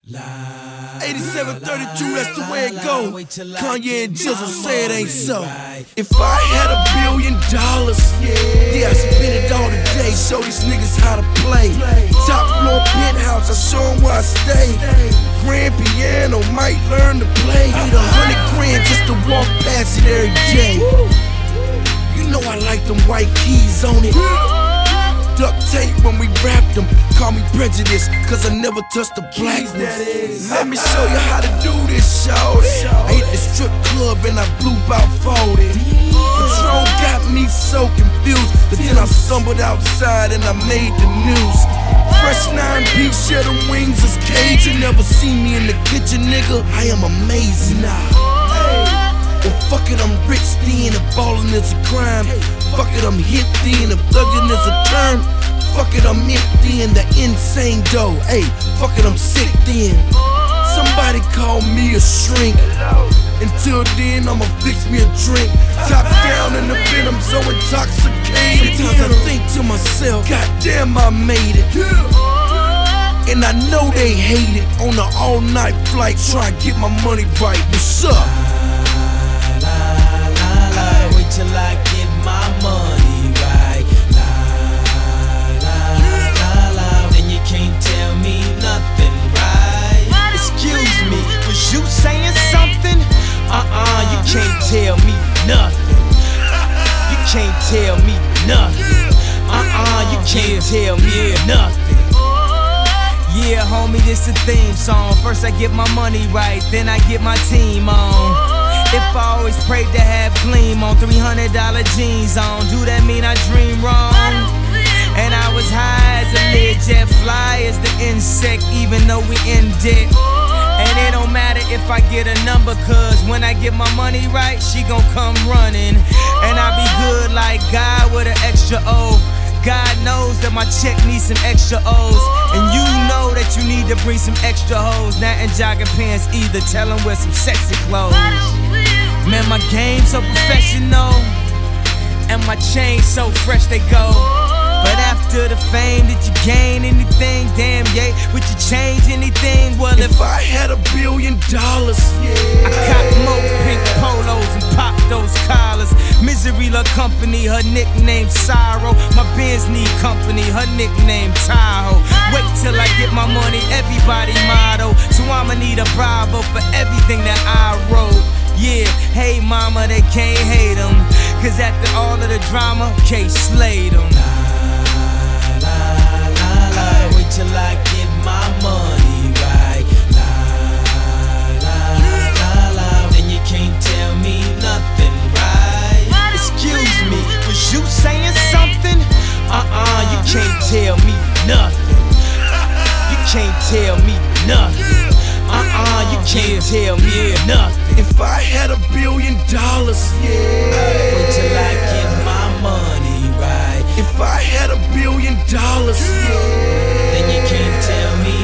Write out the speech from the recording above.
8732, that's the way it go. Kanye and Jizzle say it ain't so. If I had $1 billion, yeah, I spend it all today. Show these niggas how to play. Top floor penthouse, I show them where I stay. Grand piano, might learn to play. Need $100 grand just to walk past it every day. You know I like them white keys on it. Duct tape when we wrapped them. Call me prejudice, cause I never touched the blackness. Let me show you how to do this, shawty. I hit the strip club and I blew about 40. Patron got me so confused, but then I stumbled outside and I made the news. Fresh 9-piece, yeah, them wings is Cajun. Never see me in the kitchen, nigga. I am amazing now. Well, fuck it, I'm rich then, if ballin' is a crime. Fuck it, I'm hit then, if thuggin' is a term. Fuck it, I'm empty in the insane dough. Hey, fuck it, I'm sick then. Somebody call me a shrink. Until then, I'ma fix me a drink. Top down in the bed, I'm so intoxicated. Sometimes I think to myself, goddamn, I made it. And I know they hate it. On an all-night flight, try to get my money right. What's up? Till I get my money right. Then you can't tell me nothing, right? Excuse me, was you saying something? You can't tell me nothing. You can't tell me nothing. You can't tell me nothing. Yeah, homie, this a theme song. First I get my money right, then I get my team on. If I always prayed to have gleam on, $300 jeans on, do that mean I dream wrong? And I was high as a Learjet, fly as the insect, even though we in debt. And it don't matter if I get a number, cause when I get my money right, she gon' come running. And I be good like God with an extra O. God knows that my check needs some extra O's. And you know that you need to bring some extra hoes. Not in jogging pants either, tell them wear some sexy clothes. Man, my game so professional, and my chain so fresh they go. But after the fame, did you gain anything? Damn, yeah, would you change anything? Well, if I had $1 billion, yeah, I cop more pink polos and pop those collars. Misery love company, her nickname Sorrow. My Benz need company, her nickname Tahoe. Wait till I get my money, everybody motto. So I'ma need a Bravo for everything that I wrote. Yeah, hey mama, they can't hate them, cause after all of the drama, K slayed them. Wait till I get my money right. Then you can't tell me nothing, right? Excuse me, was you saying something? You can't tell me nothing. You can't tell me nothing. You can't tell me nothing. If I had $1 billion, yeah, wait till I get my money right. If I had $1 billion, yeah, then you can't tell me